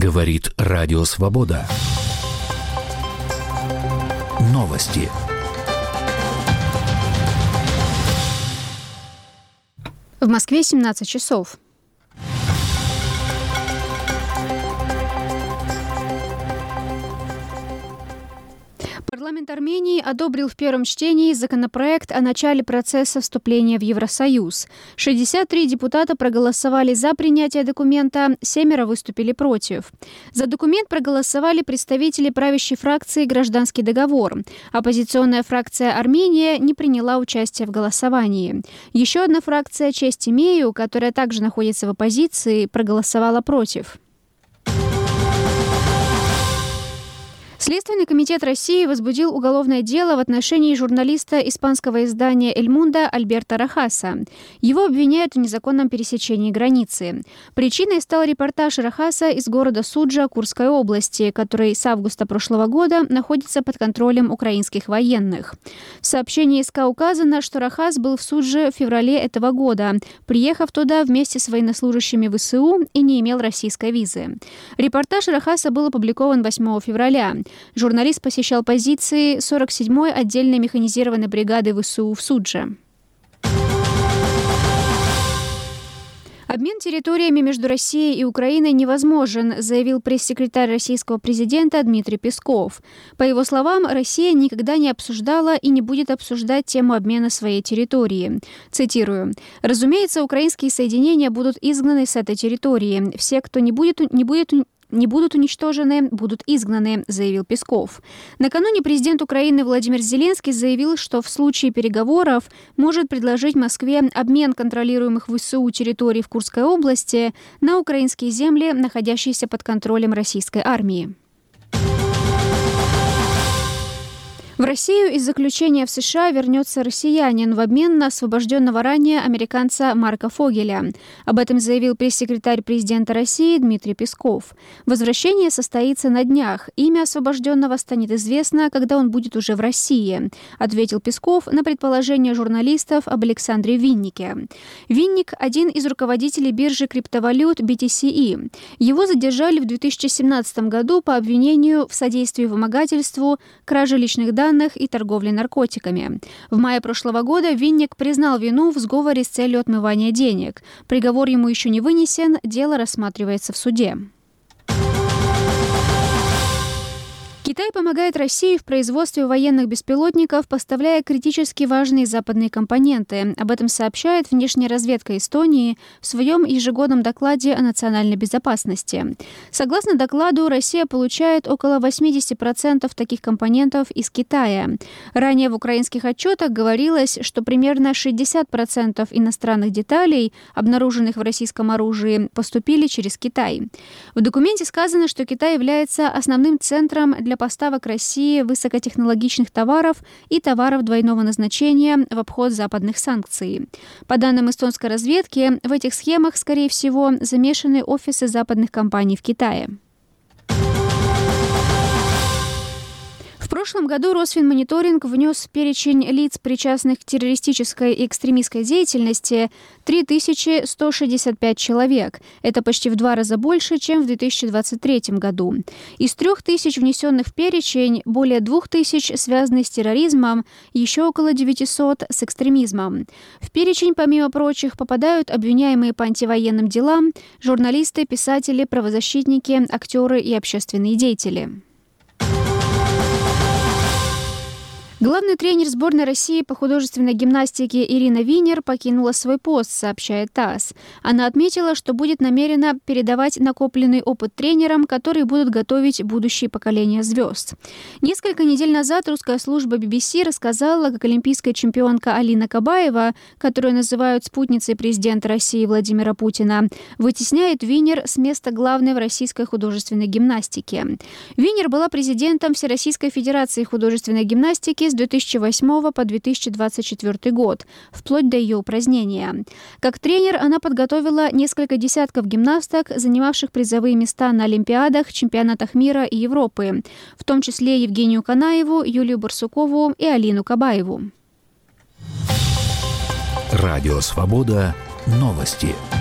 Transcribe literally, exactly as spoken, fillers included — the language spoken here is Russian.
Говорит Радио Свобода. Новости. В Москве семнадцать часов. Парламент Армении одобрил в первом чтении законопроект о начале процесса вступления в Евросоюз. шестьдесят три депутата проголосовали за принятие документа, семеро выступили против. За документ проголосовали представители правящей фракции «Гражданский договор». Оппозиционная фракция «Армения» не приняла участие в голосовании. Еще одна фракция «Честь имею», которая также находится в оппозиции, проголосовала против. Следственный комитет России возбудил уголовное дело в отношении журналиста испанского издания «Эль Мундо» Альберто Рохаса. Его обвиняют в незаконном пересечении границы. Причиной стал репортаж Рохаса из города Суджа Курской области, который с августа прошлого года находится под контролем украинских военных. В сообщении СК указано, что Рохас был в Судже в феврале этого года, приехав туда вместе с военнослужащими ВСУ и не имел российской визы. Репортаж Рохаса был опубликован восьмого февраля. Журналист посещал позиции сорок седьмой отдельной механизированной бригады ВСУ в Судже. Обмен территориями между Россией и Украиной невозможен, заявил пресс-секретарь российского президента Дмитрий Песков. По его словам, Россия никогда не обсуждала и не будет обсуждать тему обмена своей территории. Цитирую. «Разумеется, украинские соединения будут изгнаны с этой территории. Все, кто не будет, не будет не будут уничтожены, будут изгнаны», — заявил Песков. Накануне президент Украины Владимир Зеленский заявил, что в случае переговоров может предложить Москве обмен контролируемых ВСУ территорий в Курской области на украинские земли, находящиеся под контролем российской армии. В Россию из заключения в США вернется россиянин в обмен на освобожденного ранее американца Марка Фогеля. Об этом заявил пресс-секретарь президента России Дмитрий Песков. Возвращение состоится на днях. Имя освобожденного станет известно, когда он будет уже в России, ответил Песков на предположение журналистов об Александре Виннике. Винник – один из руководителей биржи криптовалют би ти си и. Его задержали в две тысячи семнадцатом году по обвинению в содействии вымогательству, краже личных данных и торговли наркотиками. В мае прошлого года Винник признал вину в сговоре с целью отмывания денег. Приговор ему еще не вынесен, дело рассматривается в суде. Китай помогает России в производстве военных беспилотников, поставляя критически важные западные компоненты. Об этом сообщает внешняя разведка Эстонии в своем ежегодном докладе о национальной безопасности. Согласно докладу, Россия получает около восемьдесят процентов таких компонентов из Китая. Ранее в украинских отчетах говорилось, что примерно шестьдесят процентов иностранных деталей, обнаруженных в российском оружии, поступили через Китай. В документе сказано, что Китай является основным центром для поставок России высокотехнологичных товаров и товаров двойного назначения в обход западных санкций. По данным эстонской разведки, в этих схемах, скорее всего, замешаны офисы западных компаний в Китае. В прошлом году Росфинмониторинг внес в перечень лиц, причастных к террористической и экстремистской деятельности, три тысячи сто шестьдесят пять человек. Это почти в два раза больше, чем в две тысячи двадцать третьем году. Из трех тысяч внесенных в перечень, более двух тысяч связаны с терроризмом, еще около девятисот с экстремизмом. В перечень, помимо прочих, попадают обвиняемые по антивоенным делам, журналисты, писатели, правозащитники, актеры и общественные деятели. Главный тренер сборной России по художественной гимнастике Ирина Винер покинула свой пост, сообщает ТАСС. Она отметила, что будет намерена передавать накопленный опыт тренерам, которые будут готовить будущее поколение звезд. Несколько недель назад русская служба би би си рассказала, как олимпийская чемпионка Алина Кабаева, которую называют спутницей президента России Владимира Путина, вытесняет Винер с места главной в российской художественной гимнастике. Винер была президентом Всероссийской федерации художественной гимнастики с две тысячи восьмого по две тысячи двадцать четвёртый год, вплоть до ее упразднения. Как тренер она подготовила несколько десятков гимнасток, занимавших призовые места на Олимпиадах, чемпионатах мира и Европы, в том числе Евгению Канаеву, Юлию Барсукову и Алину Кабаеву. Радио Свобода. Новости.